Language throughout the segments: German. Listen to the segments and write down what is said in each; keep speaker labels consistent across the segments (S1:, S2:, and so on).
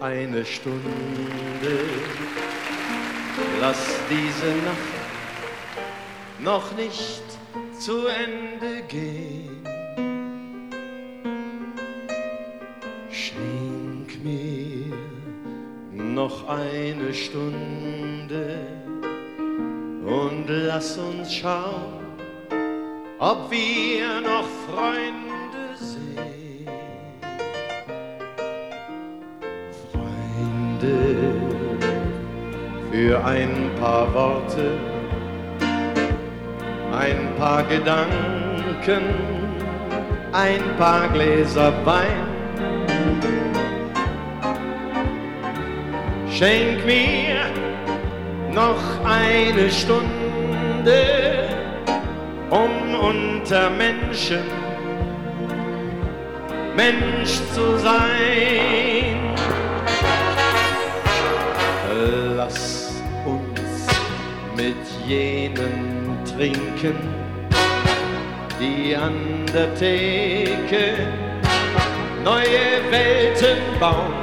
S1: eine Stunde, lass diese Nacht noch nicht zu Ende gehen. Schenk mir noch eine Stunde und lass uns schauen, ob wir noch Freunde sehen. Freunde für ein paar Worte, ein paar Gedanken, ein paar Gläser Wein. Schenk mir noch eine Stunde, um unter Menschen Mensch zu sein. Lass uns mit jenen trinken, die an der Theke neue Welten bauen.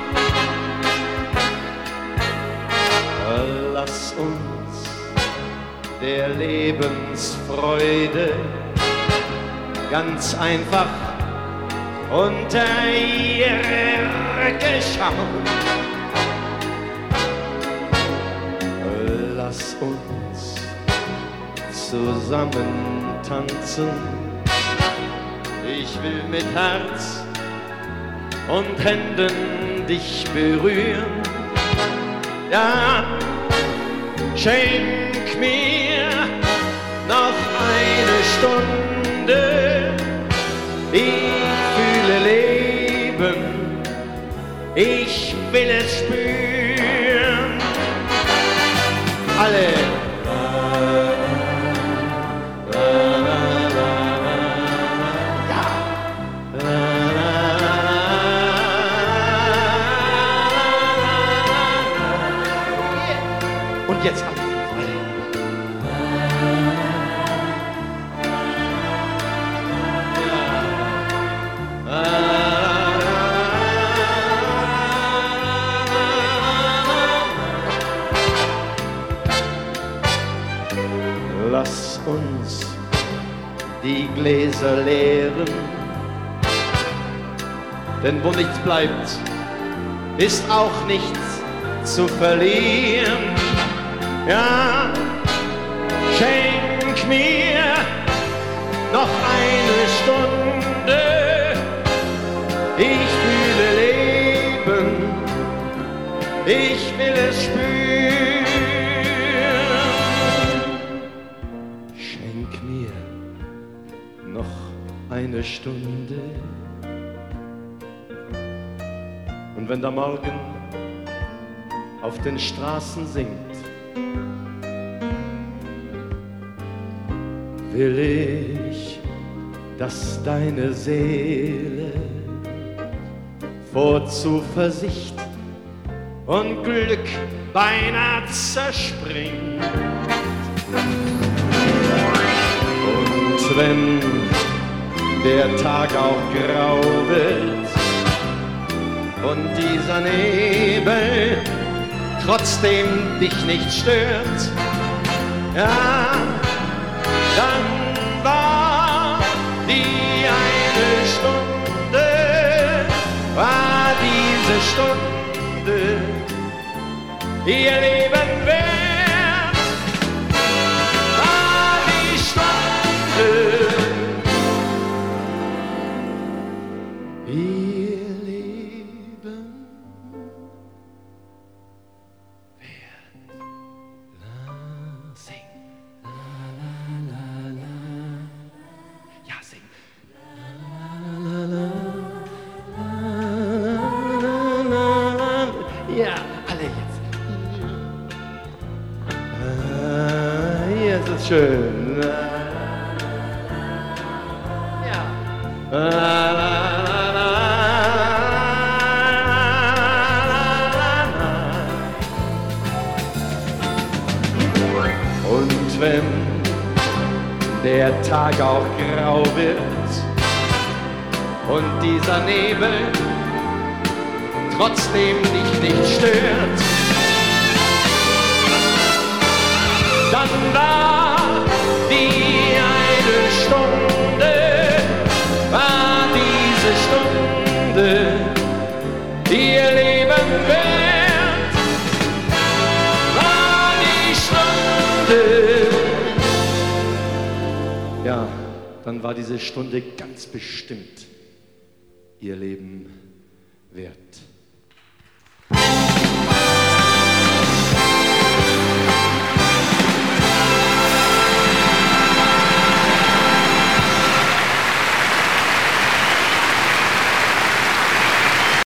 S1: Lass uns der Lebensfreude ganz einfach unter ihre Röcke schauen. Lass uns zusammen tanzen. Ich will mit Herz und Händen dich berühren. Ja, schenk mir noch eine Stunde. Ich fühle Leben, ich will es spüren. Alle. Und jetzt alle. Lass uns die Gläser leeren, denn wo nichts bleibt, ist auch nichts zu verlieren. Ja, schenk mir noch eine Stunde. Ich fühle Leben, ich will es spüren. Schenk mir noch eine Stunde. Und wenn der Morgen auf den Straßen singt, will ich, dass deine Seele vor Zuversicht und Glück beinahe zerspringt. Und wenn der Tag auch grau wird und dieser Nebel trotzdem dich nicht stört, ja, dann war die eine Stunde, war diese Stunde ihr Leben wert, war die Stunde ihr Leben wert. Sing. Ja, sing. Ja, alle jetzt. Jetzt ist schön. Ja. Und wenn der Tag auch grau wird und dieser Nebel trotzdem dich nicht stört. Dann war die eine Stunde, war diese Stunde ihr Leben wert, war die Stunde. Ja, dann war diese Stunde ganz bestimmt ihr Leben wert.